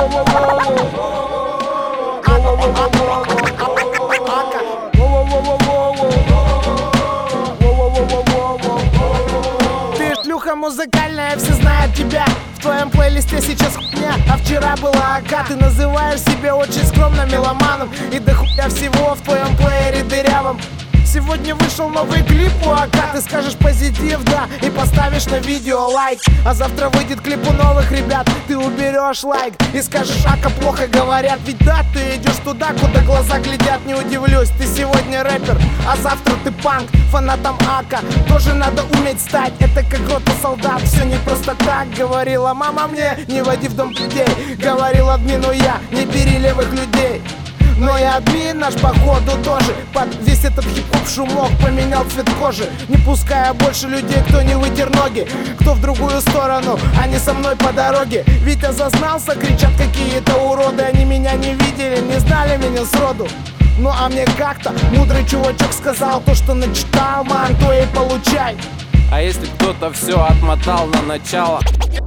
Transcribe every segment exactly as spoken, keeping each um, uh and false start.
Ты шлюха музыкальная, все знают тебя. В твоем плейлисте сейчас хуйня, а вчера была АК. Ты называешь себя очень скромным меломаном, и до хуя всего в твоем плеере дырявом. Сегодня вышел новый клип у АК. Ты скажешь позитив, да, и поставишь на видео лайк. А завтра выйдет клип у новых ребят, ты уберешь лайк и скажешь: Ака плохо говорят. Ведь да, ты идешь туда, куда глаза глядят. Не удивлюсь, ты сегодня рэпер, а завтра ты панк. Фанатом Ака тоже надо уметь стать. Это как рота солдат, все не просто так. Говорила мама мне: не води в дом людей. Говорил админу я: не бери левых людей. Но и админ наш походу тоже под весь этот хип-хоп шумок поменял цвет кожи, не пуская больше людей, кто не вытер ноги, кто в другую сторону, а не со мной по дороге. Витя зазнался, кричат какие-то уроды. Они меня не видели, не знали меня сроду. Ну а мне как-то мудрый чувачок сказал: то, что начитал, ман, то и получай. А если кто-то все отмотал на начало,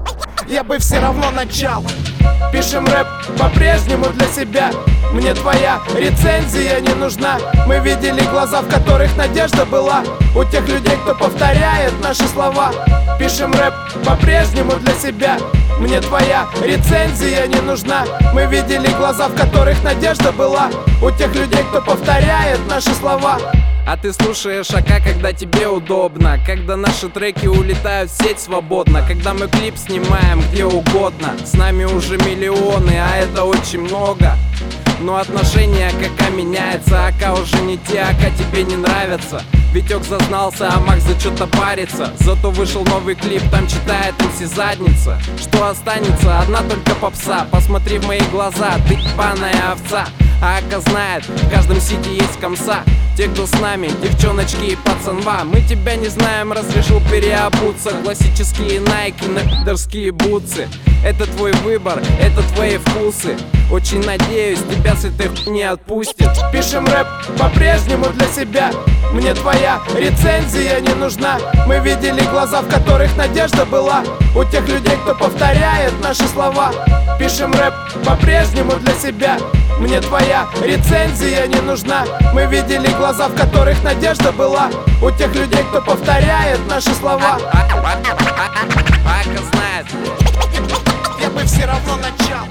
я бы все равно начал. Пишем рэп по-прежнему для себя. Мне твоя рецензия не нужна. Мы видели глаза, в которых надежда была, у тех людей, кто повторяет наши слова. Пишем рэп по-прежнему для себя. Мне твоя рецензия не нужна. Мы видели глаза, в которых надежда была, у тех людей, кто повторяет наши слова. а ты слушаешь АК, когда тебе удобно, когда наши треки улетают в сеть свободно, когда мы клип снимаем где угодно. С нами уже миллионы, а это очень много. Но отношение к АК меняется. АК уже не те, АК тебе не нравятся. Витек зазнался, а Макс за что-то парится. Зато вышел новый клип, там читает эм си задница. Что останется? Одна только попса. Посмотри в мои глаза, ты ебаная овца. А АК знает, в каждом сити есть комса. Те, кто с нами, девчоночки и пацанва. Мы тебя не знаем, разрешил переобуться. Классические найки на пидорские бутсы. Это твой выбор, это твои вкусы. Очень надеюсь, тебя с этой хуйни отпустит. Пишем рэп по-прежнему для себя. Мне твоя рецензия не нужна. Мы видели глаза, в которых надежда была, у тех людей, кто повторяет наши слова. Пишем рэп по-прежнему для себя. Мне твоя рецензия не нужна. Мы видели глаза, в которых надежда была, у тех людей, кто повторяет наши слова. Ака знает. Я бы все равно начал.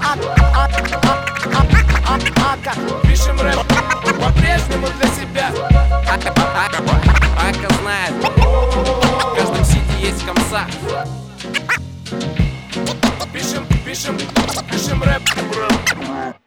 Ака. Пишем рэп по-прежнему для себя. Ака знает. В каждом сити есть комса. Пишем, пишем, пишем рэп.